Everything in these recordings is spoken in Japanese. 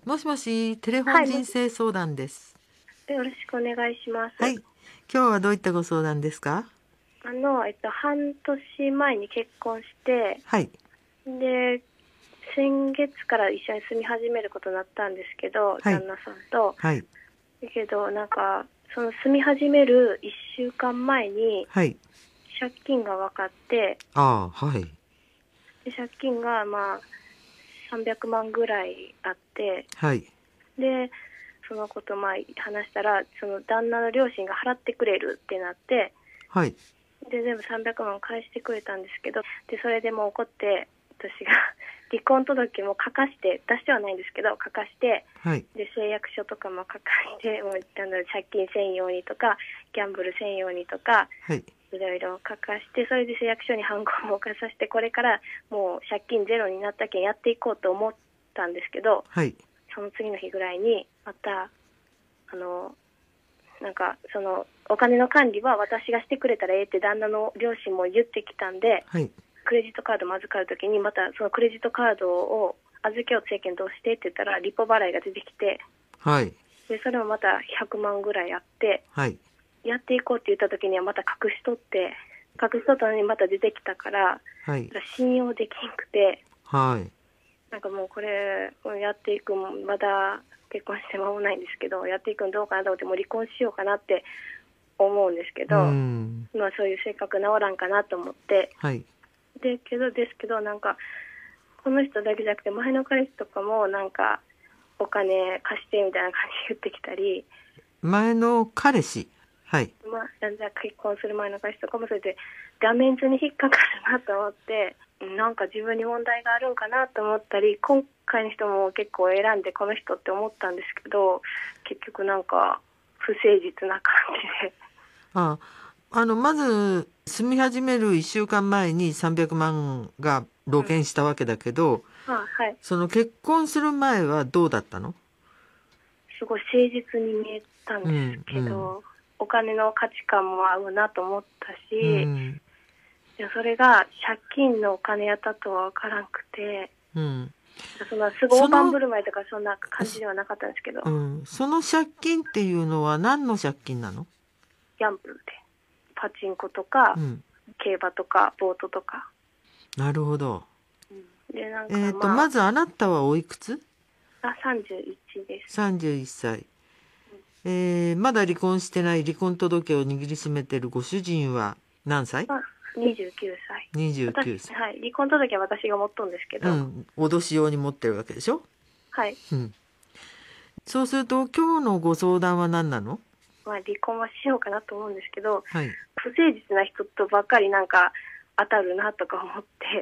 もしもし、テレフォはい、 ン人生相談です。 よろしくお願いします。 はい。今日はどういったご相談ですか？ 半年前に結婚して、 はい。 で、先月から一緒に住み始めることになったんですけど、 はい。 旦那さんと。 はい。 だけど、その住み始める1週間前にはい。 借金が分かって、 ああ、はい。 で借金が300万ぐらいあって、 はい。 で、そのこと話したら、その旦那の両親が払ってくれるってなって、 はい。 で全部300万返してくれたんですけど、でそれでもう怒って私が離婚届も書かして出してはないんですけど書かして、 はい。 で誓約書とかも書かしてもう借金せんようにとかギャンブルせんようにとかはい。 いろいろ書かして、それで誓約書にハンコも置かさせて、これからもう借金ゼロになったけんやっていこうと思ったんですけど、 はい。 その次の日ぐらいにまたそのお金の管理は私がしてくれたらええって旦那の両親も言ってきたんで、 はい。 クレジットカードも預かるときにまたそのクレジットカードを預けようとどうしてって言ったらリポ払いが出てきて、 はい。 でそれもまた100万ぐらいあって、 はい。 やっていこうって言ったときにはまた隠しとったのにまた出てきたから、 はい。 信用できんくて、 はい。 もうこれやっていくまだ結婚して間もないんですけど、やっていくのどうかなと思って、もう離婚しようかなって思うんですけうど、 ん。 そういう性格治らんかなと思って、 はい。 ですけどこの人だけじゃなくて前の彼氏とかもお金貸してみたいな感じで言ってきたり、 前の彼氏。はい。 結婚する前の彼氏とかもそれで画面図に引っかかるなと思って、自分に問題があるんかなと思ったり、今回の人も結構選んでこの人って思ったんですけど、結局不誠実な感じで。 ああ、まず、住み始める1週間前に300万が露見したわけだけど、 はい。 その結婚する前はどうだったの？ すごい誠実に見えたんうですん。うん。 けど、お金の価値観も合うなと思ったうし、 ん。 それが借金のお金やったとは分からんくて、 うん。 そんなすごい大盤その、 振る舞いとかそんな感じではなかったんですけど、 うん、その借金っていうのは何の借金なの？ ギャンブルでパチンコとかうん。 競馬とかボートとか、 なるほど。 でまずあなたはおいくつ？ 31です。 31歳。まだ離婚してない、離婚届を握りしめてるご主人は何歳？ 29歳。 29 歳。 はい、離婚届は私が持っとんですけど、 うん。脅し用に持ってるわけでしょ？ はい、 うん。そうすると今日のご相談は何なの？ 離婚はしようかなと思うんですけど、 はい。 不誠実な人とばっかり当たるなとか思って、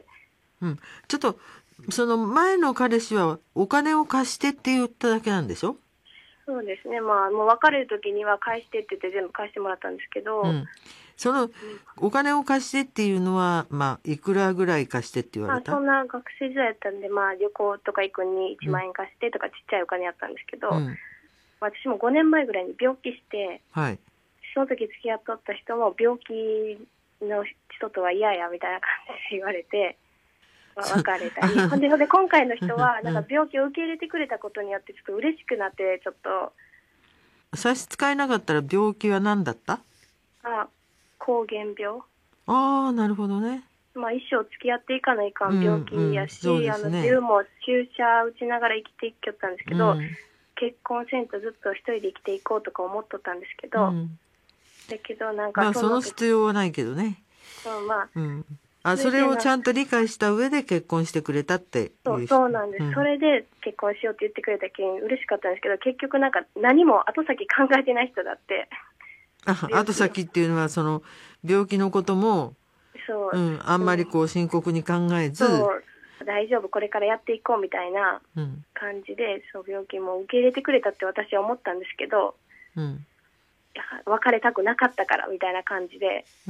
うん。ちょっと、その前の彼氏はお金を貸してって言っただけなんでしょ？ そうですね、もう別れる時には返してって言って全部返してもらったんですけど、 うん。そのお金を貸してっていうのは、いくらぐらい貸してって言われた？ そんな学生時代だったんで、旅行とか行くに1 うん。 万円貸してとかちっちゃいお金やったんですけど、 うん。 私も5年前ぐらいに病気して、 はい。 その時付き合っとった人も病気の人とは嫌やみたいな感じで言われて、別れたり、ほんで今回の人は病気を受け入れてくれたことによってちょっと嬉しくなって、ちょっと差し支えなかったら病気は何だった？ 膠原病、 ああ、なるほどね。 一生付き合っていかないかうんん病気うん、 やし、 そうですね。 銃も注射打ちながら生きていきよったんですけど、 うん。 結婚せんとずっと一人で生きていこうとか思っとったんですけど、 うん。 だけどその必要はないけどね。うん。あ、それそれでをちゃんと理解した上で結婚してくれたっていう人。 そうなんです、 うん。 それで結婚しようって言ってくれたけん嬉しかったんですけど、結局何も後先考えてない人だって。 後先っていうのはその病気のことも、 そう、 うん、あんまりこう深刻に考えず、 そう大丈夫これからやっていこうみたいなうん。 感じで、病気も受け入れてくれたって私は思ったんですけど、 うん。 別れたくなかったからみたいな感じで、 うん。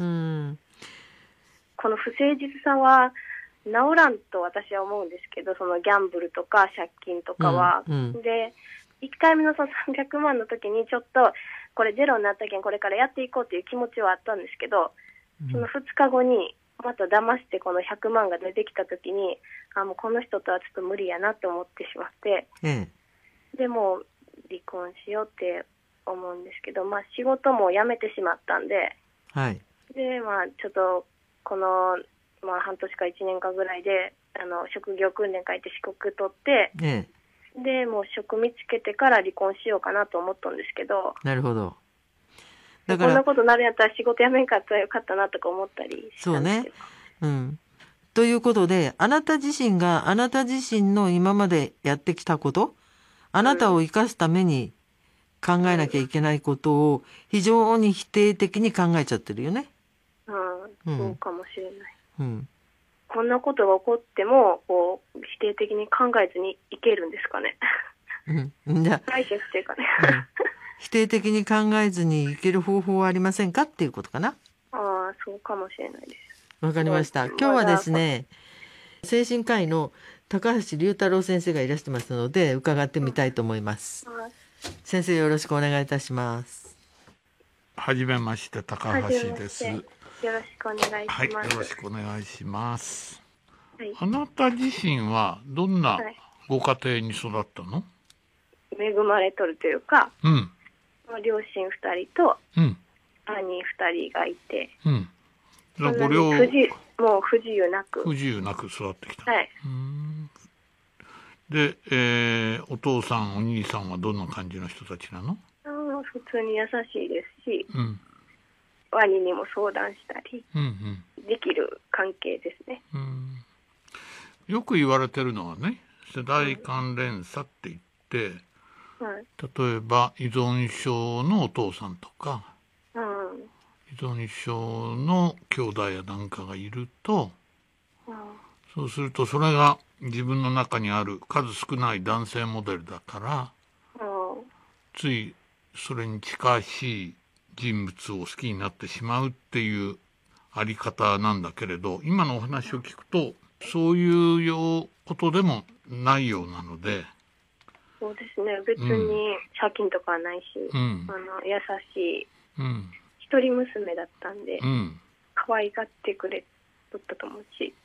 この不誠実さは治らんと私は思うんですけど、そのギャンブルとか借金とかは、 うん。 で1回目のその300万の時にちょっとこれゼロになったけんこれからやっていこうっていう気持ちはあったんですけど、その2日後にまた騙してこの100万が出てきた時に、もうこの人とはちょっと無理やなと思ってしまって、 ええ。 でもう離婚しようって思うんですけど、まあ仕事も辞めてしまったんで、 はい。 でまあちょっとこの、まあ、半年か1年間ぐらいで職業訓練会って資格取って、 ええ。 でもう職見つけてから離婚しようかなと思ったんですけど、 なるほど。だから、 こんなことなるんやったら仕事辞めんかったらよかったなとか思ったりしそうね。 たんですけど。 うん。ということで、あなた自身があなた自身の今までやってきたこと、あなたを生かすために考えなきゃいけないことを非常に否定的に考えちゃってるよね。 そうかもしれない。 うん。 こんなことが起こってもこう否定的に考えずにいけるんですかね。 じゃあ、 解決っていうかね。 否定的に考えずにいける方法はありませんかっていうことかな。 そうかもしれないです。 わかりました。今日はですね、精神科医の高橋龍太郎先生がいらしてますので、伺ってみたいと思います。先生、よろしくお願いいたします。 はじめまして、高橋です。 よろしくお願いします。 はい、よろしくお願いします。 はい、 あなた自身はどんなご家庭に育ったの？ 恵まれとるというか、両親2人と兄2人がいて、 ごもう不自由なく育ってきた。 はい。 で、お父さんお兄さんはどんな感じの人たちなの？ 普通に優しいですし、兄にも相談したりできる関係ですね。 よく言われてるのはね、世代間連鎖って言って、例えば依存症のお父さんとか、依存症の兄弟やなんかがいると、そうするとそれが自分の中にある数少ない男性モデルだから、ついそれに近しい人物を好きになってしまうっていうあり方なんだけれど、今のお話を聞くとそういうことでもないようなので。 そうですね、別に借金とかはないし、優しい、一人娘だったんで、可愛がってくれとったと思うし、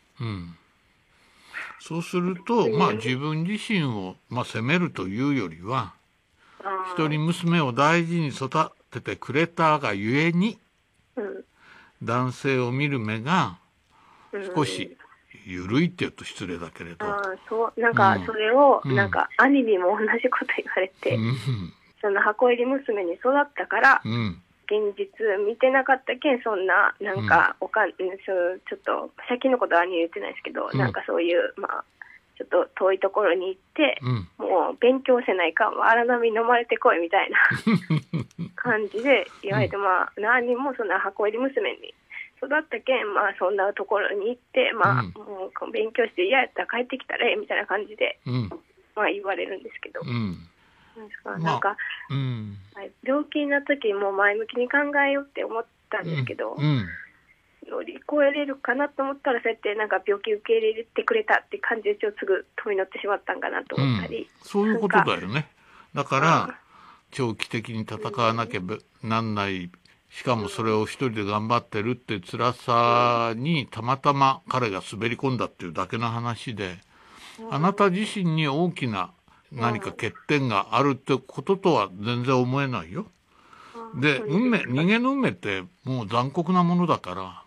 そうすると、自分自身を、責めるというよりは、一人娘を大事に育ててくれたがゆえに、男性を見る目が少し緩いって言うと失礼だけれど、 なんかそれを、なんか兄にも同じこと言われて、その箱入り娘に育ったから、現実見てなかったけん、そんななんかちょっと先のことは兄言ってないですけど、なんかそういうちょっと遠いところに行って、もう勉強せないかん、荒波飲まれてこいみたいな感じで言われて、何もそんな箱入り娘に育ったけん、そんなところに行って、もう勉強して嫌やったら帰ってきたらみたいな感じで、言われるんですけど、なんか、病気になった時も前向きに考えようって思ったんですけど、乗り越えれるかなと思ったら、そうやってなんか病気受け入れてくれたって感じですぐ飛び乗ってしまったんかなと思ったり、 そういうことだよね。だから長期的に戦わなきゃなんない、しかもそれを一人で頑張ってるって辛さにたまたま彼が滑り込んだっていうだけの話で、あなた自身に大きな何か欠点があるってこととは全然思えないよ。で、人間の運命ってもう残酷なものだから、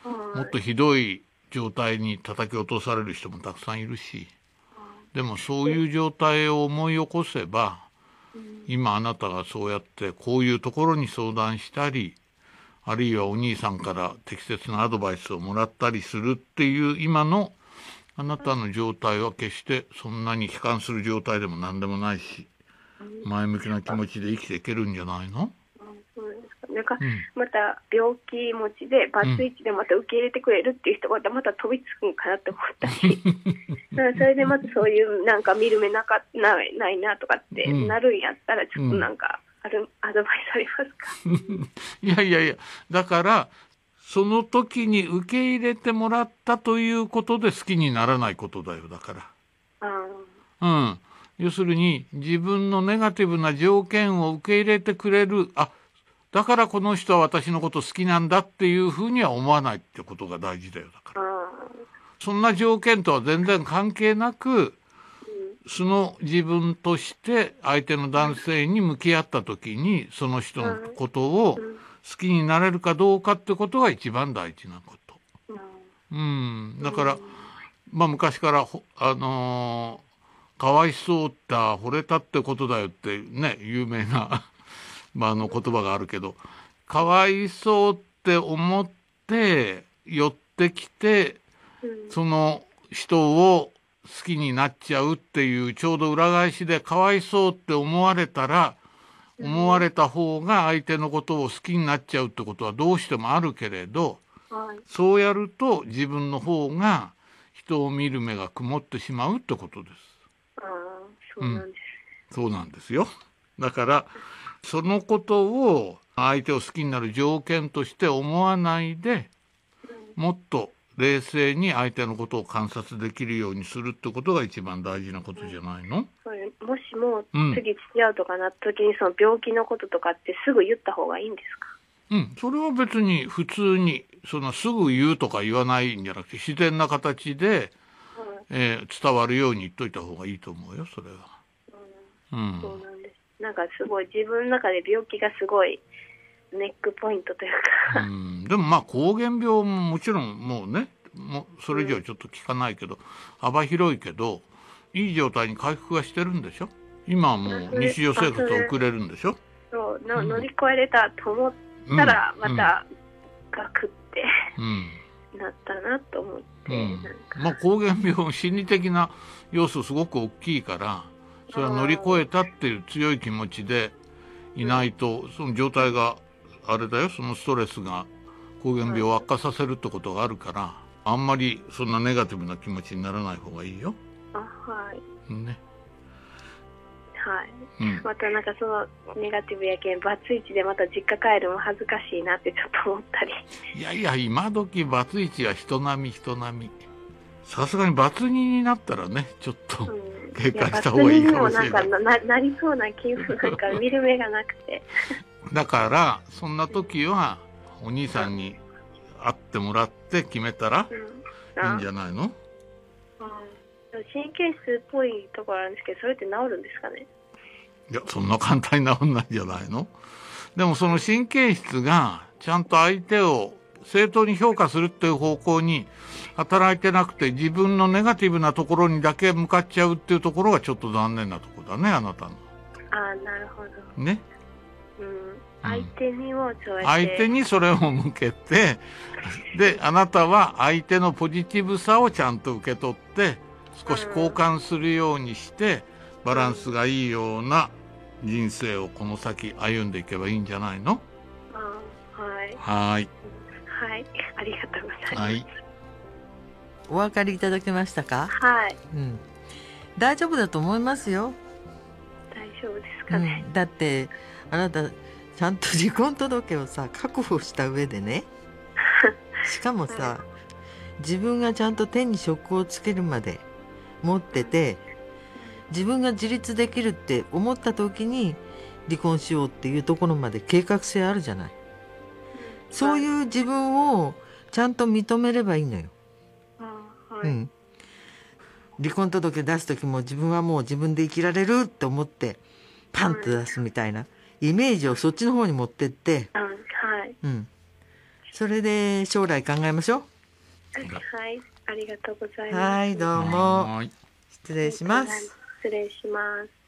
もっとひどい状態に叩き落とされる人もたくさんいるし、でもそういう状態を思い起こせば、今あなたがそうやってこういうところに相談したり、あるいはお兄さんから適切なアドバイスをもらったりするっていう今のあなたの状態は決してそんなに悲観する状態でも何でもないし、前向きな気持ちで生きていけるんじゃないの？ なんかまた病気持ちでバツイチでまた受け入れてくれるっていう人がまた飛びつくんかなと思ったしそれでまたそういうなんか見る目ないなとかってなるんやったら、ちょっとなんかアドバイスありますか？ いやだからその時に受け入れてもらったということで好きにならないことだよ。だから要するに自分のネガティブな条件を受け入れてくれる、だからこの人は私のこと好きなんだっていうふうには思わないってことが大事だよ。だからそんな条件とは全然関係なく、 素の自分として相手の男性に向き合った時にその人のことを好きになれるかどうかってことが一番大事なこと。だからまあ昔からかわいそうった惚れたってことだよってね有名なまあ言葉があるけど、かわいそうって思って寄ってきてその人を好きになっちゃうっていうちょうど裏返しで、かわいそうって思われたら思われた方が相手のことを好きになっちゃうってことはどうしてもあるけれど、そうやると自分の方が人を見る目が曇ってしまうってことです。そうなんですよ。だからそのことを相手を好きになる条件として思わないで、もっと冷静に相手のことを観察できるようにするってことが一番大事なことじゃないの？ もしも次付き合うとかなった時にその病気のこととかってすぐ言った方がいいんですか？ それは別に普通にすぐ言うとか言わないんじゃなくて、自然な形で、伝わるように言っといた方がいいと思うよ、それは。 そうなんです。なんかすごい自分の中で病気がすごいネックポイントというかでもまあ膠原病ももちろんもうね、それ以上ちょっと聞かないけど、幅広いけどいい状態に回復がしてるんでしょ。今はもう日常生活を送れるんでしょ。 そう乗り越えれたと思ったらまたガクってなったなと思って、 まあ膠原病心理的な要素すごく大きいから、それは乗り越えたっていう強い気持ちでいないと、その状態があれだよ、そのストレスが膠原病を悪化させるってことがあるから、あんまりそんなネガティブな気持ちにならない方がいいよ。ね。 またなんかそのネガティブやけんバツイチでまた実家帰るも恥ずかしいなってちょっと思ったり。 いやいや、今時バツイチは人並み。さすがにバツ2になったらね、ちょっと警戒した方がいいかもしれない。 なりそうな気分なんか見る目がなくてだからそんな時はお兄さんに会ってもらって決めたらいいんじゃないの？ 神経質っぽいところあるんですけど、それって治るんですかね？ いや、そんな簡単に治んないんじゃないの？でもその神経質がちゃんと相手を正当に評価するっていう方向に働いてなくて、自分のネガティブなところにだけ向かっちゃうっていうところがちょっと残念なところだね、あなたの。 なるほどね。 相手にもそうやって相手にそれを向けて、であなたは相手のポジティブさをちゃんと受け取って少し交換するようにして、バランスがいいような人生をこの先歩んでいけばいいんじゃないの？はい、 ありがとうございます。 お分かりいただけましたか？大丈夫だと思いますよ。 大丈夫ですかね？ だってあなたちゃんと離婚届をさ確保した上でねしかもさ、自分がちゃんと手に職をつけるまで持ってて、自分が自立できるって思った時に離婚しようっていうところまで計画性あるじゃない。そういう自分をちゃんと認めればいいのよ。離婚届出す時も自分はもう自分で生きられるって思ってパンと出すみたいなイメージをそっちの方に持ってって、それで将来考えましょう。 ありがとうございます。 どうも失礼します。 失礼します。